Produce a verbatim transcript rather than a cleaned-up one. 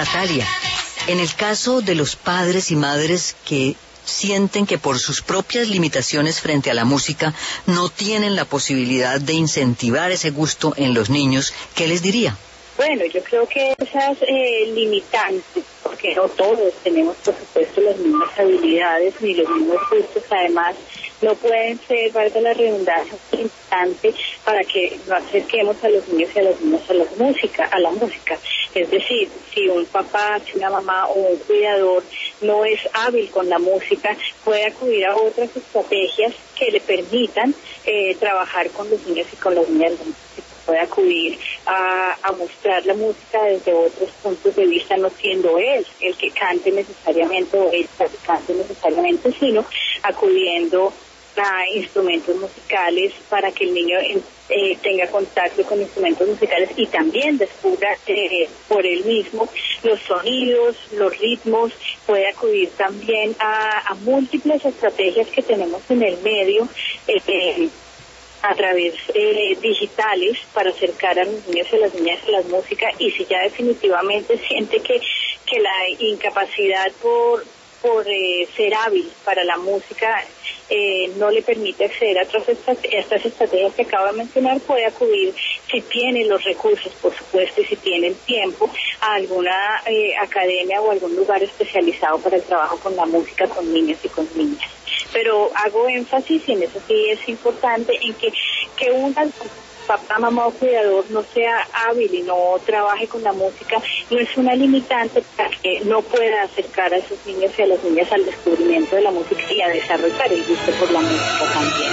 Natalia, en el caso de los padres y madres que sienten que por sus propias limitaciones frente a la música no tienen la posibilidad de incentivar ese gusto en los niños, ¿qué les diría? Bueno, yo creo que esas eh, limitantes, porque no todos tenemos, por supuesto, las mismas habilidades ni los mismos gustos, además, no pueden ser, valga la redundancia, limitantes para que no acerquemos a los niños y a las niñas a la música, a la música. Es decir, si un papá, si una mamá o un cuidador no es hábil con la música, puede acudir a otras estrategias que le permitan eh, trabajar con los niños y con las niñas. Puede acudir a, a mostrar la música desde otros puntos de vista, no siendo él el que cante necesariamente o él el que cante necesariamente, sino acudiendo a instrumentos musicales para que el niño eh, tenga contacto con instrumentos musicales y también descubra eh, por él mismo los sonidos, los ritmos. Puede acudir también a, a múltiples estrategias que tenemos en el medio eh, eh, a través eh, digitales para acercar a los niños y a las niñas a la música, y si ya definitivamente siente que, que la incapacidad por por eh, ser hábil para la música eh, no le permite acceder a otras estrate- estas estrategias que acabo de mencionar, puede acudir, si tiene los recursos, por supuesto, y si tiene el tiempo, a alguna eh, academia o algún lugar especializado para el trabajo con la música con niños y con niñas. Pero hago énfasis, y en eso sí es importante, en que, que una papá, mamá o cuidador no sea hábil y no trabaje con la música, no es una limitante para que no pueda acercar a esos niños y a las niñas al descubrimiento de la música y a desarrollar el gusto por la música también.